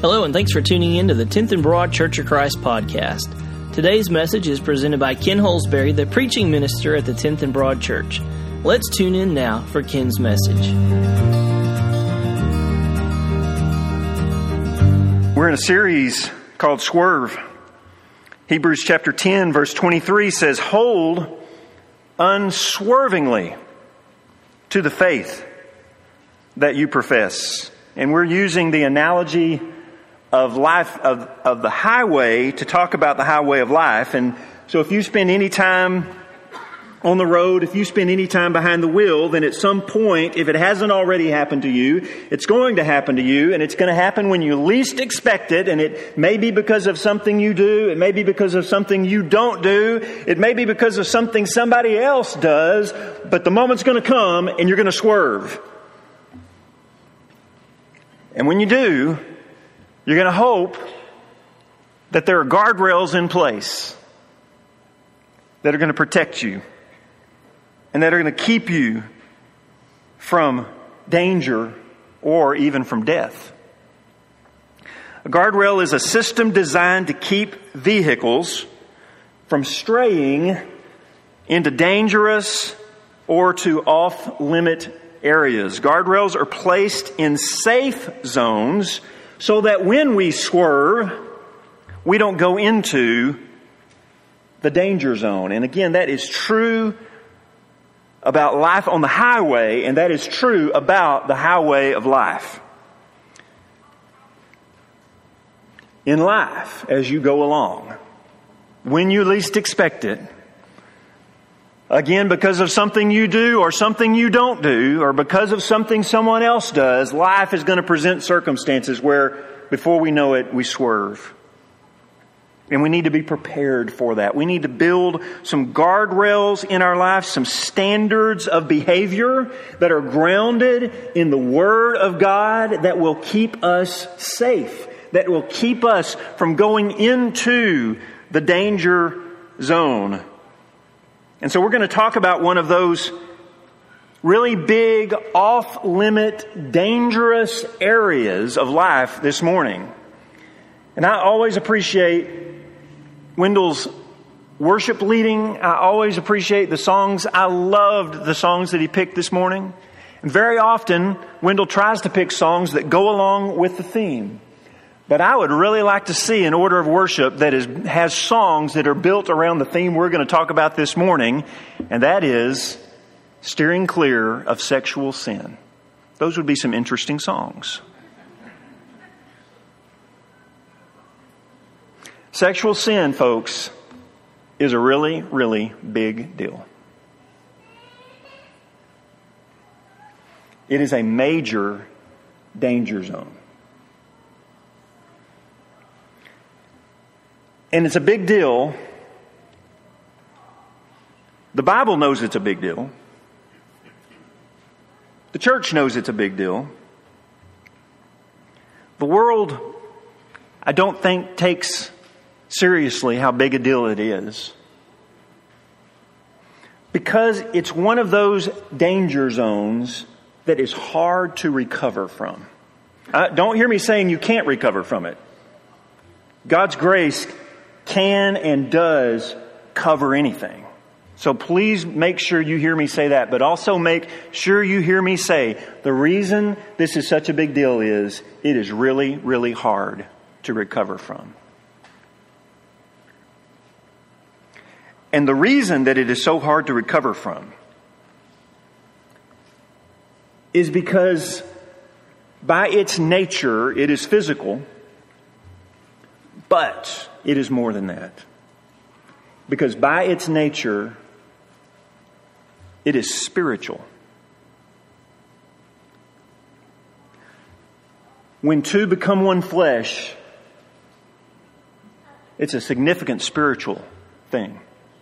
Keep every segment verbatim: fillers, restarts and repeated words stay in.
Hello, and thanks for tuning in to the tenth and Broad Church of Christ podcast. Today's message is presented by Ken Holsbury, the preaching minister at the tenth and Broad Church. Let's tune in now for Ken's message. We're in a series called Swerve. Hebrews chapter ten, verse twenty-three says, "Hold unswervingly to the faith that you profess." And we're using the analogy of life, of, of the highway, to talk about the highway of life. And so if you spend any time on the road, if you spend any time behind the wheel, then at some point, if it hasn't already happened to you, it's going to happen to you, and it's going to happen when you least expect it. And it may be because of something you do. It may be because of something you don't do. It may be because of something somebody else does. But the moment's going to come, and you're going to swerve. And when you do, you're going to hope that there are guardrails in place that are going to protect you and that are going to keep you from danger or even from death. A guardrail is a system designed to keep vehicles from straying into dangerous or to off-limit areas. Guardrails are placed in safe zones so that when we swerve, we don't go into the danger zone. And again, that is true about life on the highway, and that is true about the highway of life. In life, as you go along, when you least expect it, again, because of something you do or something you don't do, or because of something someone else does, life is going to present circumstances where, before we know it, we swerve. And we need to be prepared for that. We need to build some guardrails in our life, some standards of behavior that are grounded in the Word of God that will keep us safe, that will keep us from going into the danger zone. And so we're going to talk about one of those really big, off-limit, dangerous areas of life this morning. And I always appreciate Wendell's worship leading. I always appreciate the songs. I loved the songs that he picked this morning. And very often, Wendell tries to pick songs that go along with the theme. But I would really like to see an order of worship that is, has songs that are built around the theme we're going to talk about this morning, and that is steering clear of sexual sin. Those would be some interesting songs. Sexual sin, folks, is a really, really big deal. It is a major danger zone. And it's a big deal. The Bible knows it's a big deal. The church knows it's a big deal. The world, I don't think, takes seriously how big a deal it is. Because it's one of those danger zones that is hard to recover from. Uh, don't hear me saying you can't recover from it. God's grace can and does cover anything. So please make sure you hear me say that, but also make sure you hear me say the reason this is such a big deal is it is really, really hard to recover from. And the reason that it is so hard to recover from is because by its nature it is physical, but it is more than that. Because by its nature, it is spiritual. When two become one flesh, it's a significant spiritual thing.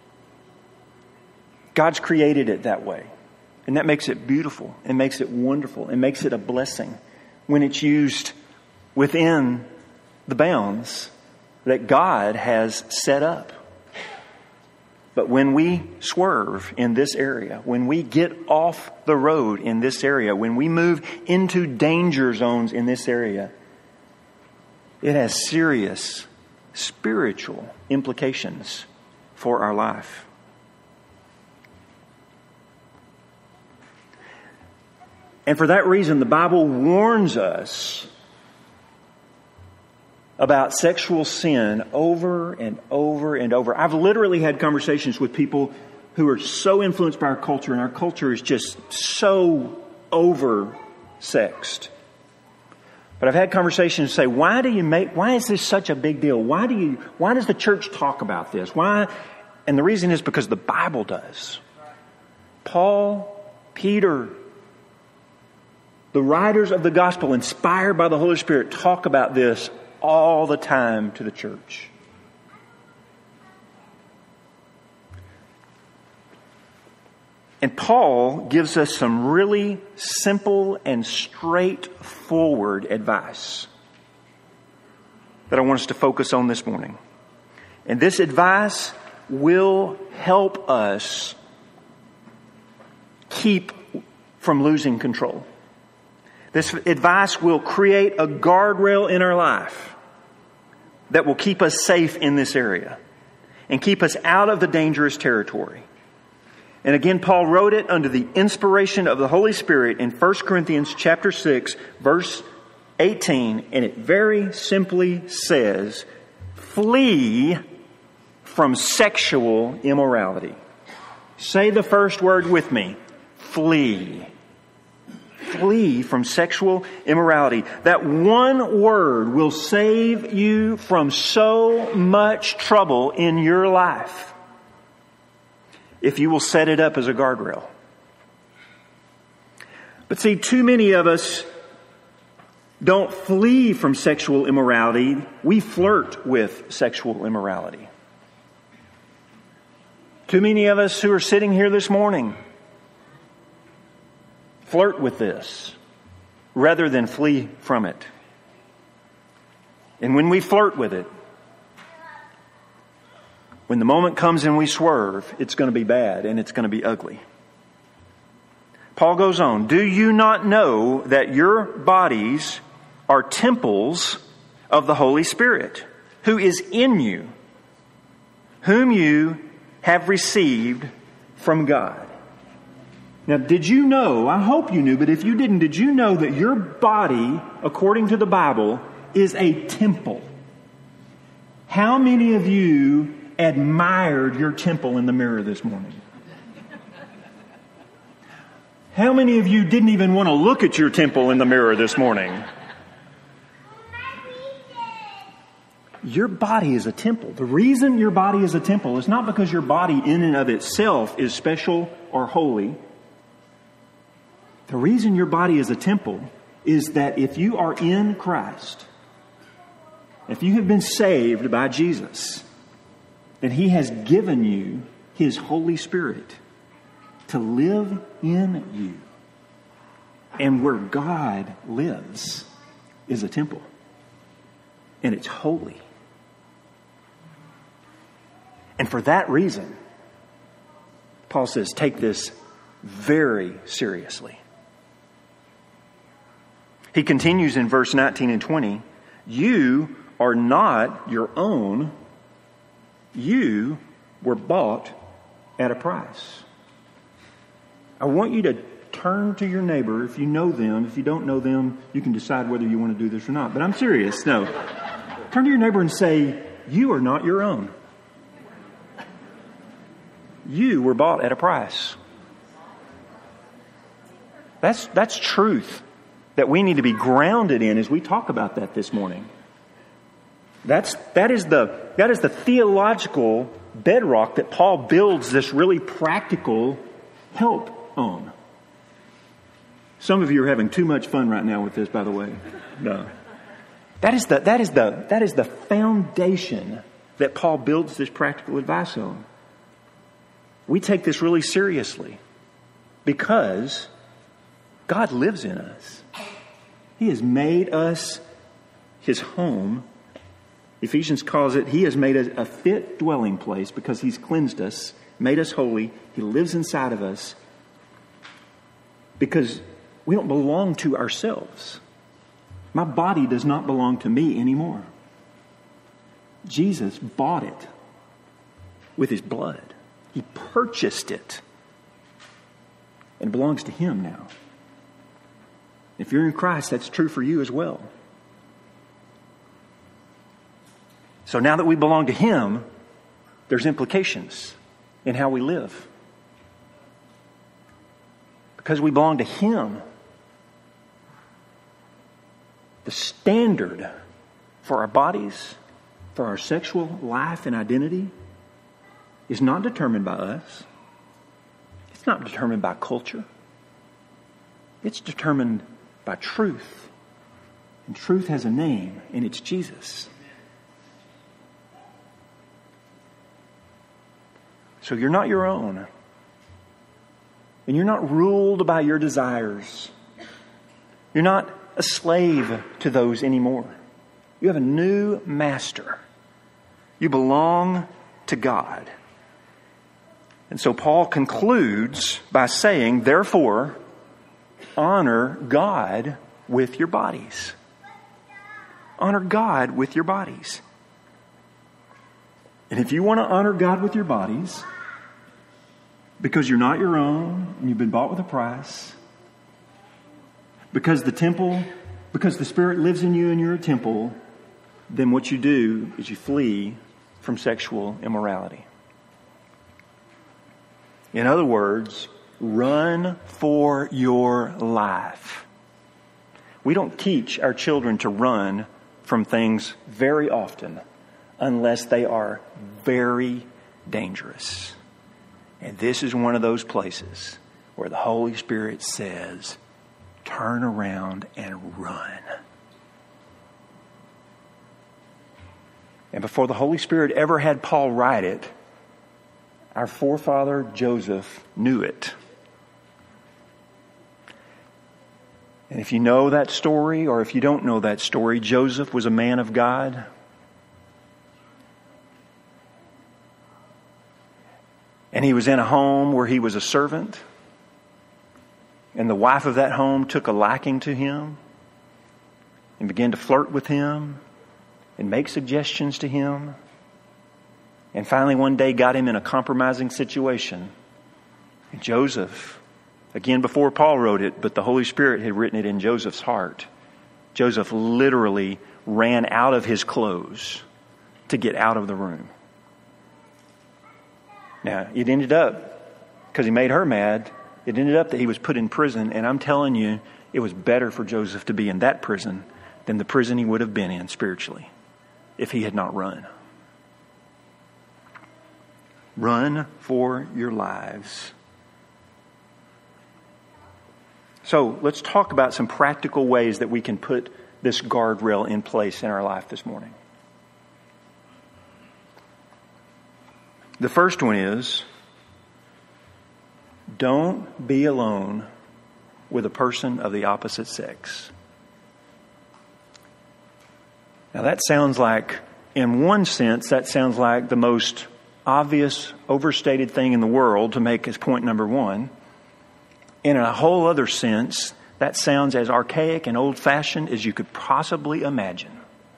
God's created it that way. And that makes it beautiful. It makes it wonderful. It makes it a blessing when it's used within the bounds that God has set up. But when we swerve in this area, when we get off the road in this area, when we move into danger zones in this area, it has serious spiritual implications for our life. And for that reason, the Bible warns us about sexual sin over and over and over. I've literally had conversations with people who are so influenced by our culture, and our culture is just so over-sexed. But I've had conversations say, why do you make, why is this such a big deal? Why do you, why does the church talk about this? Why? And the reason is because the Bible does. Paul, Peter, the writers of the gospel inspired by the Holy Spirit talk about this all the time to the church. And Paul gives us some really simple and straightforward advice that I want us to focus on this morning. And this advice will help us keep from losing control. This advice will create a guardrail in our life that will keep us safe in this area and keep us out of the dangerous territory. And again, Paul wrote it under the inspiration of the Holy Spirit in First Corinthians chapter six, verse eighteen. And it very simply says, flee from sexual immorality. Say the first word with me. Flee. Flee from sexual immorality. That one word will save you from so much trouble in your life if you will set it up as a guardrail. But see, too many of us don't flee from sexual immorality. We flirt with sexual immorality. Too many of us who are sitting here this morning flirt with this rather than flee from it. And when we flirt with it, when the moment comes and we swerve, it's going to be bad and it's going to be ugly. Paul goes on, do you not know that your bodies are temples of the Holy Spirit, who is in you, whom you have received from God? Now, did you know, I hope you knew, but if you didn't, did you know that your body, according to the Bible, is a temple? How many of you admired your temple in the mirror this morning? How many of you didn't even want to look at your temple in the mirror this morning? Your body is a temple. The reason your body is a temple is not because your body in and of itself is special or holy. The reason your body is a temple is that if you are in Christ, if you have been saved by Jesus, then He has given you His Holy Spirit to live in you. And where God lives is a temple. And it's holy. And for that reason, Paul says, take this very seriously. He continues in verse nineteen and twenty, you are not your own. You were bought at a price. I want you to turn to your neighbor if you know them. If you don't know them, you can decide whether you want to do this or not. But I'm serious. No. Turn to your neighbor and say, you are not your own. You were bought at a price. That's, that's truth that we need to be grounded in as we talk about that this morning. That's, that is the, that is the theological bedrock that Paul builds this really practical help on. Some of you are having too much fun right now with this, by the way. No. That is the, that is the, that is the foundation that Paul builds this practical advice on. We take this really seriously because God lives in us. He has made us His home. Ephesians calls it, He has made us a fit dwelling place because He's cleansed us, made us holy. He lives inside of us because we don't belong to ourselves. My body does not belong to me anymore. Jesus bought it with his blood. He purchased it. And it belongs to him now. If you're in Christ, that's true for you as well. So now that we belong to him, there's implications in how we live. Because we belong to him, the standard for our bodies, for our sexual life and identity, is not determined by us. It's not determined by culture. It's determined by truth. And truth has a name, and it's Jesus. So you're not your own. And you're not ruled by your desires. You're not a slave to those anymore. You have a new master. You belong to God. And so Paul concludes by saying, therefore, honor God with your bodies. Honor God with your bodies. And if you want to honor God with your bodies, because you're not your own and you've been bought with a price, because the temple, because the Spirit lives in you and you're a temple, then what you do is you flee from sexual immorality. In other words, run for your life. We don't teach our children to run from things very often unless they are very dangerous. And this is one of those places where the Holy Spirit says, turn around and run. And before the Holy Spirit ever had Paul write it, our forefather Joseph knew it. And if you know that story, or if you don't know that story, Joseph was a man of God. And he was in a home where he was a servant. And the wife of that home took a liking to him and began to flirt with him and make suggestions to him. And finally one day got him in a compromising situation. And Joseph, again before Paul wrote it, but the Holy Spirit had written it in Joseph's heart. Joseph literally ran out of his clothes to get out of the room. Now, it ended up, because he made her mad, it ended up that he was put in prison. And I'm telling you, it was better for Joseph to be in that prison than the prison he would have been in spiritually if he had not run. Run for your lives. So let's talk about some practical ways that we can put this guardrail in place in our life this morning. The first one is, don't be alone with a person of the opposite sex. Now that sounds like, in one sense, that sounds like the most obvious, overstated thing in the world to make as point number one. In a whole other sense, that sounds as archaic and old-fashioned as you could possibly imagine.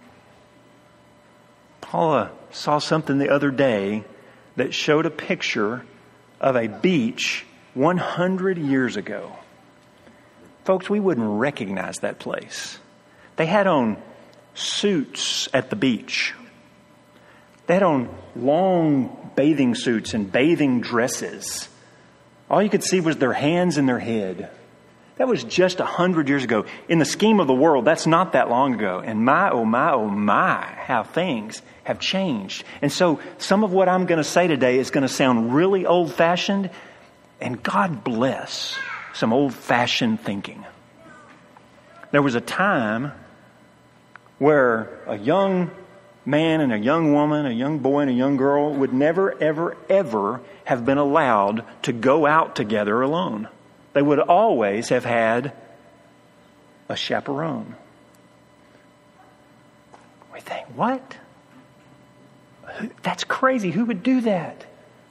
Paula saw something the other day that showed a picture of a beach one hundred years ago. Folks, we wouldn't recognize that place. They had on suits at the beach. They had on long bathing suits and bathing dresses. All you could see was their hands and their head. That was just a hundred years ago. In the scheme of the world, that's not that long ago. And my, oh my, oh my, how things have changed. And so some of what I'm going to say today is going to sound really old-fashioned. And God bless some old-fashioned thinking. There was a time where a young man and a young woman, a young boy and a young girl would never, ever, ever have been allowed to go out together alone. They would always have had a chaperone. We think, what? That's crazy. Who would do that?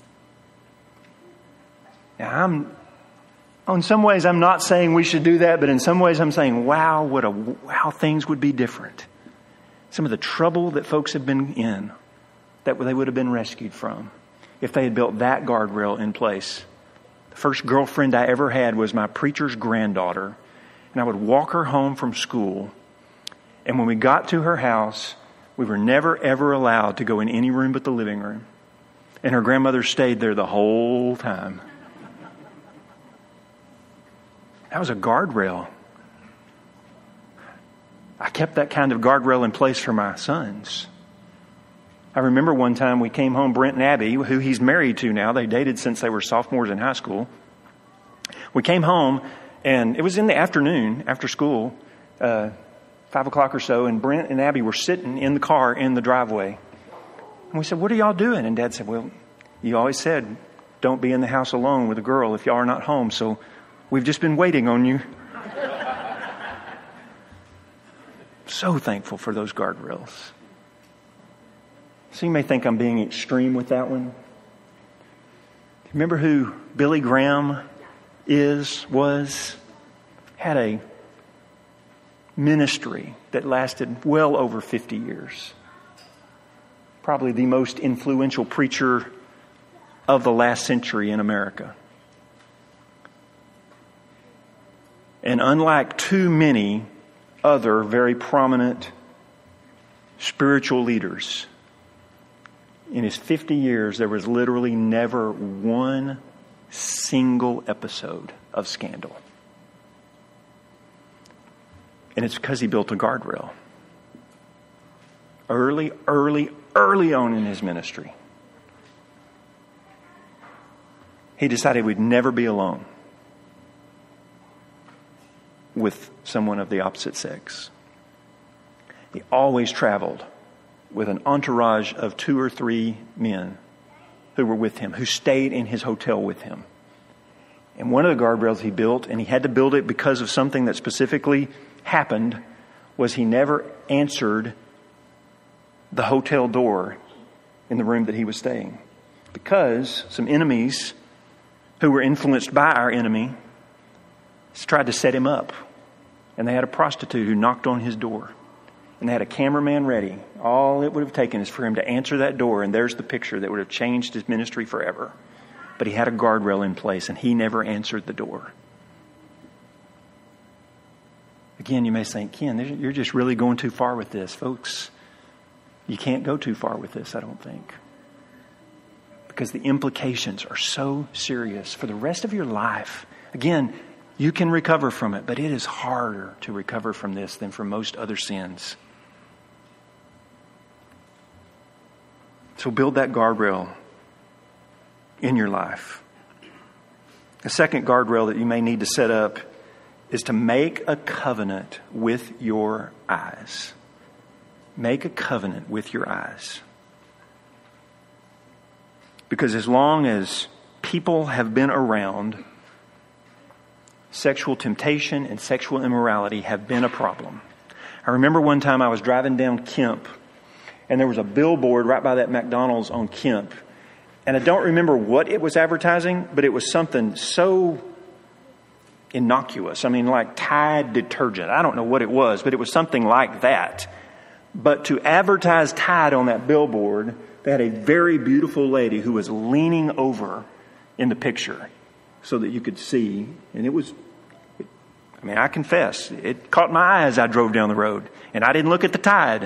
Now, I'm, in some ways, I'm not saying we should do that, but in some ways, I'm saying, wow, what a, how things would be different. Some of the trouble that folks have been in that they would have been rescued from if they had built that guardrail in place. The first girlfriend I ever had was my preacher's granddaughter, and I would walk her home from school. And when we got to her house, we were never, ever allowed to go in any room but the living room. And her grandmother stayed there the whole time. That was a guardrail. I kept that kind of guardrail in place for my sons. I remember one time we came home, Brent and Abby, who he's married to now. They dated since they were sophomores in high school. We came home, and it was in the afternoon, after school, uh, five o'clock or so, and Brent and Abby were sitting in the car in the driveway. And we said, "What are y'all doing?" And Dad said, "Well, you always said don't be in the house alone with a girl if y'all are not home, so we've just been waiting on you." So thankful for those guardrails. So you may think I'm being extreme with that one. Remember who Billy Graham is, was? Had a ministry that lasted well over fifty years. Probably the most influential preacher of the last century in America. And unlike too many other very prominent spiritual leaders, in his fifty years, there was literally never one single episode of scandal. And it's because he built a guardrail. Early, early, early on in his ministry, he decided we'd never be alone with someone of the opposite sex. He always traveled with an entourage of two or three men who were with him, who stayed in his hotel with him. And one of the guardrails he built, and he had to build it because of something that specifically happened, was he never answered the hotel door in the room that he was staying. Because some enemies who were influenced by our enemy tried to set him up. And they had a prostitute who knocked on his door. And they had a cameraman ready. All it would have taken is for him to answer that door, and there's the picture that would have changed his ministry forever. But he had a guardrail in place, and he never answered the door. Again, you may think, "Ken, you're just really going too far with this." Folks, you can't go too far with this, I don't think. Because the implications are so serious for the rest of your life. Again, you can recover from it, but it is harder to recover from this than from most other sins. So build that guardrail in your life. The second guardrail that you may need to set up is to make a covenant with your eyes. Make a covenant with your eyes. Because as long as people have been around, sexual temptation and sexual immorality have been a problem. I remember one time I was driving down Kemp, and there was a billboard right by that McDonald's on Kemp. And I don't remember what it was advertising, but it was something so innocuous. I mean, like Tide detergent. I don't know what it was, but it was something like that. But to advertise Tide on that billboard, they had a very beautiful lady who was leaning over in the picture so that you could see. And it was, it, I mean, I confess, it caught my eye as I drove down the road. And I didn't look at the Tide.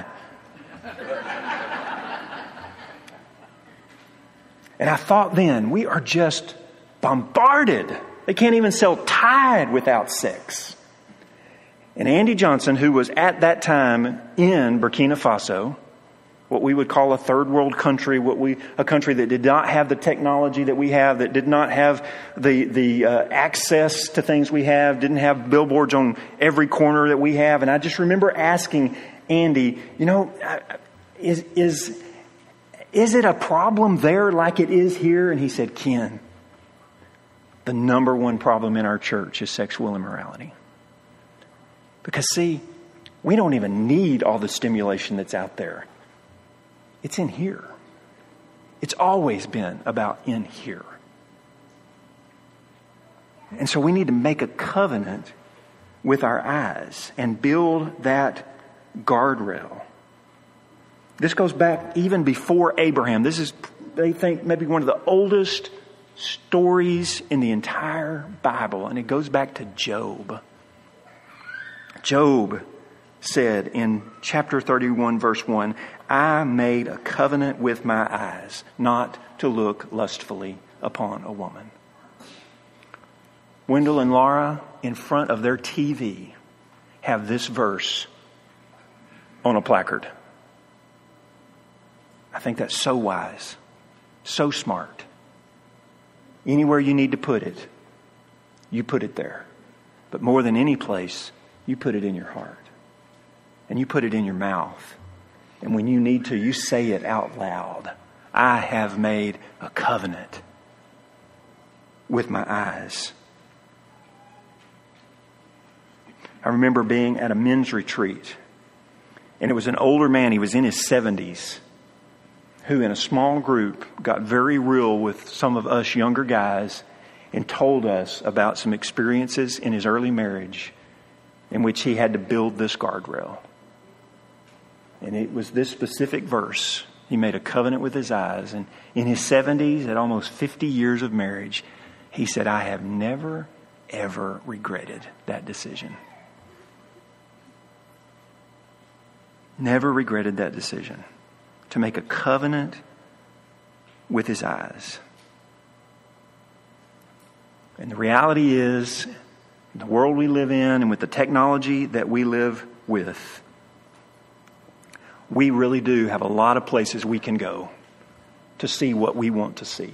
And I thought then, we are just bombarded. They can't even sell Tide without sex. And Andy Johnson, who was at that time in Burkina Faso, what we would call a third world country, what we a country that did not have the technology that we have, that did not have the the uh, access to things we have, didn't have billboards on every corner that we have. And I just remember asking Andy, you know, is is is it a problem there like it is here? And he said, "Ken, the number one problem in our church is sexual immorality. Because see, we don't even need all the stimulation that's out there. It's in here. It's always been about in here. And so we need to make a covenant with our eyes and build that guardrail. This goes back even before Abraham. This is, they think, maybe one of the oldest stories in the entire Bible. And it goes back to Job. Job said in chapter thirty-one, verse one, I made a covenant with my eyes not to look lustfully upon a woman. Wendell and Laura, in front of their T V, have this verse on a placard. I think that's so wise, so smart. Anywhere you need to put it, you put it there. But more than any place, you put it in your heart. And you put it in your mouth. And when you need to, you say it out loud. I have made a covenant with my eyes. I remember being at a men's retreat. And it was an older man, he was in his seventies, who in a small group got very real with some of us younger guys and told us about some experiences in his early marriage in which he had to build this guardrail. And it was this specific verse. He made a covenant with his eyes. And in his seventies, at almost fifty years of marriage, he said, I have never, ever regretted that decision. Never regretted that decision. To make a covenant with his eyes. And the reality is, in the world we live in and with the technology that we live with, we really do have a lot of places we can go to see what we want to see.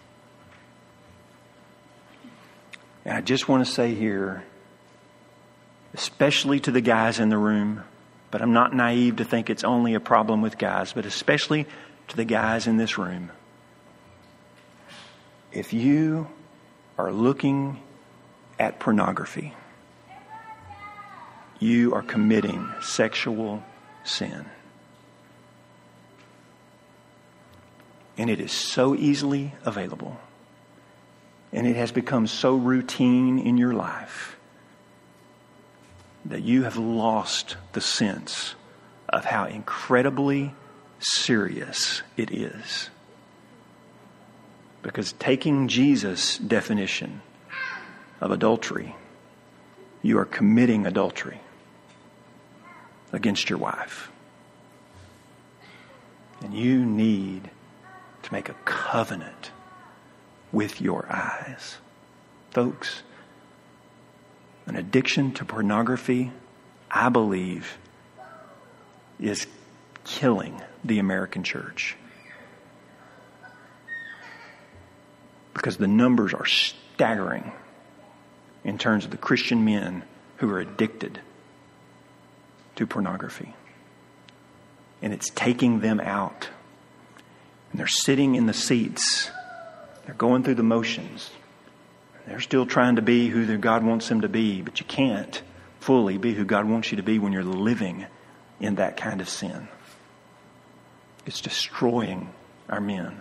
And I just want to say here, especially to the guys in the room, but I'm not naive to think it's only a problem with guys, but especially to the guys in this room. If you are looking at pornography, you are committing sexual sin. And it is so easily available. And it has become so routine in your life that you have lost the sense of how incredibly serious it is. Because taking Jesus' definition of adultery, you are committing adultery against your wife. And you need to make a covenant with your eyes. Folks, an addiction to pornography, I believe, is killing the American church. Because the numbers are staggering in terms of the Christian men who are addicted to pornography. And it's taking them out. And they're sitting in the seats. They're going through the motions. They're still trying to be who God wants them to be, but you can't fully be who God wants you to be when you're living in that kind of sin. It's destroying our men.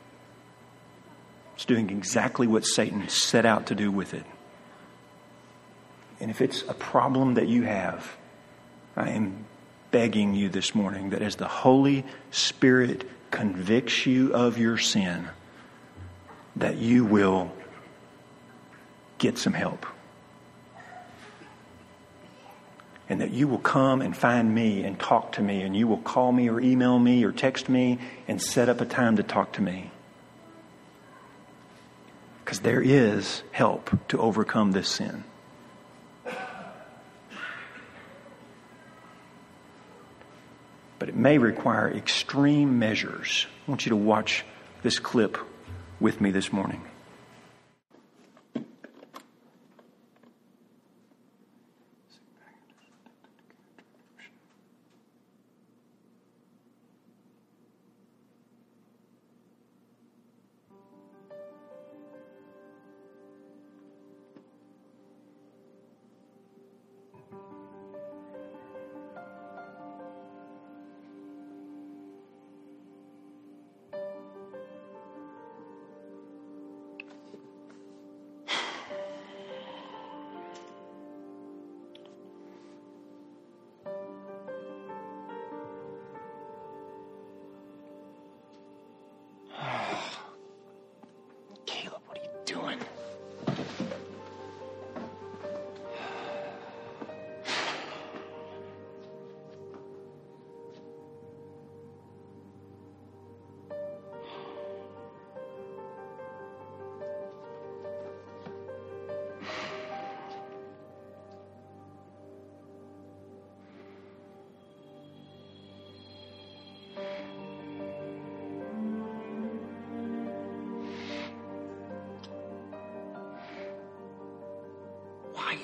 It's doing exactly what Satan set out to do with it. And if it's a problem that you have, I am begging you this morning that as the Holy Spirit convicts you of your sin, that you will get some help. And that you will come and find me and talk to me, and you will call me or email me or text me and set up a time to talk to me. Because there is help to overcome this sin. But it may require extreme measures. I want you to watch this clip with me this morning.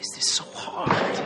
is this so hard?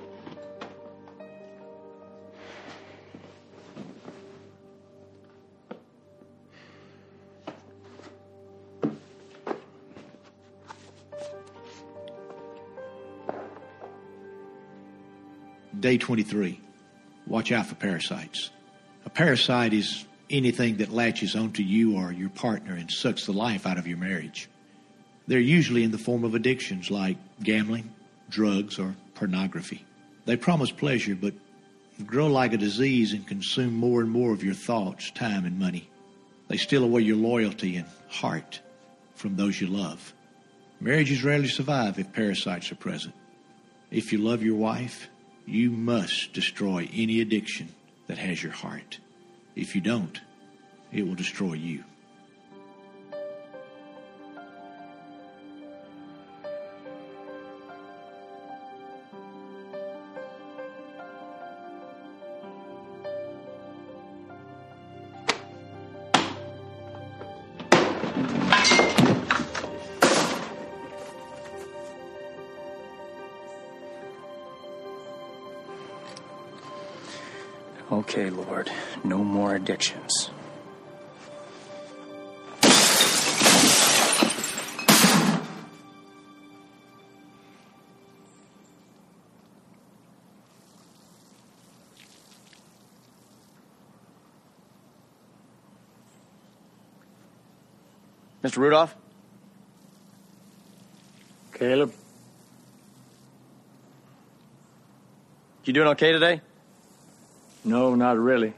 Day twenty-three. Watch out for parasites. A parasite is anything that latches onto you or your partner and sucks the life out of your marriage. They're usually in the form of addictions like gambling, drugs, or pornography. They promise pleasure, but grow like a disease and consume more and more of your thoughts, time, and money. They steal away your loyalty and heart from those you love. Marriages rarely survive if parasites are present. If you love your wife, you must destroy any addiction that has your heart. If you don't, it will destroy you. Okay, Lord, no more addictions. Mister Rudolph? Caleb? You doing okay today? No, not really.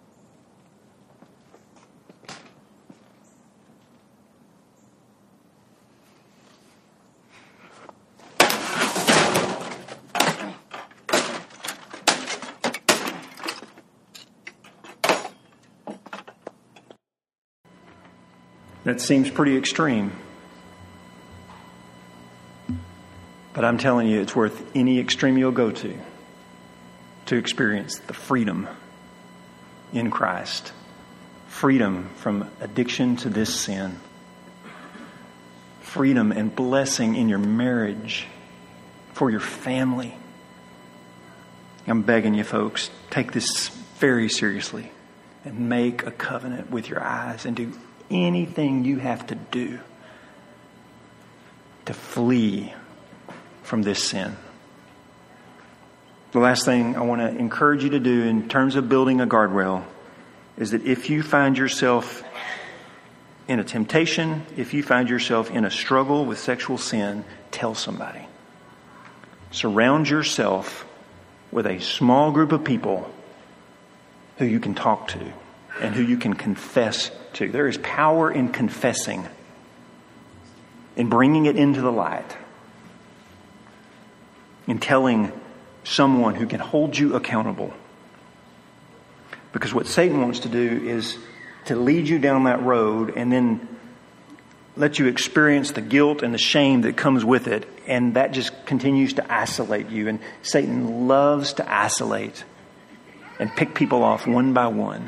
That seems pretty extreme. But I'm telling you, it's worth any extreme you'll go to to experience the freedom in Christ. Freedom from addiction to this sin. Freedom and blessing in your marriage, for your family. I'm begging you folks, take this very seriously and make a covenant with your eyes and do anything you have to do to flee from this sin. The last thing I want to encourage you to do in terms of building a guardrail is that if you find yourself in a temptation, if you find yourself in a struggle with sexual sin, tell somebody. Surround yourself with a small group of people who you can talk to and who you can confess to. There is power in confessing, in bringing it into the light, in telling someone who can hold you accountable. Because what Satan wants to do is to lead you down that road and then let you experience the guilt and the shame that comes with it. And that just continues to isolate you. And Satan loves to isolate and pick people off one by one.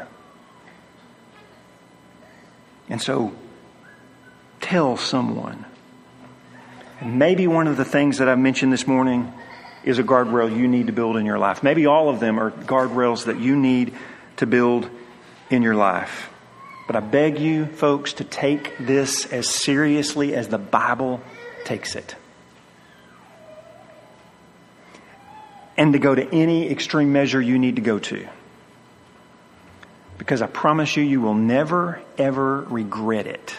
And so tell someone. And maybe one of the things that I mentioned this morning is a guardrail you need to build in your life. Maybe all of them are guardrails that you need to build in your life. But I beg you, folks, to take this as seriously as the Bible takes it. And to go to any extreme measure you need to go to. Because I promise you, you will never, ever regret it.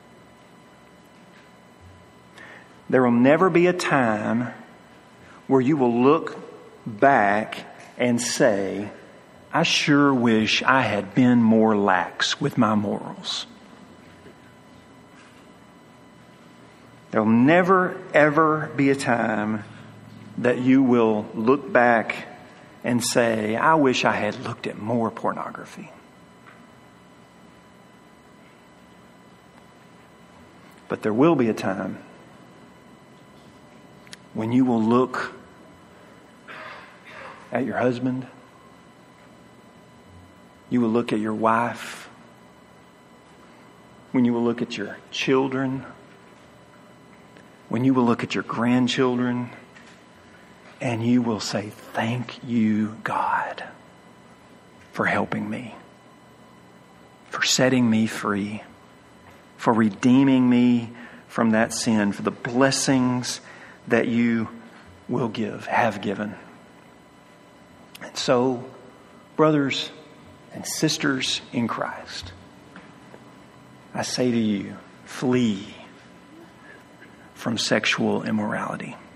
There will never be a time where you will look back and say, I sure wish I had been more lax with my morals. There will never, ever be a time that you will look back and say, I wish I had looked at more pornography. But there will be a time when you will look at your husband, you will look at your wife, when you will look at your children, when you will look at your grandchildren, And you will say, thank you, God, for helping me, for setting me free, for redeeming me from that sin, for the blessings that you will give, have given. And so, brothers and sisters in Christ, I say to you, flee from sexual immorality.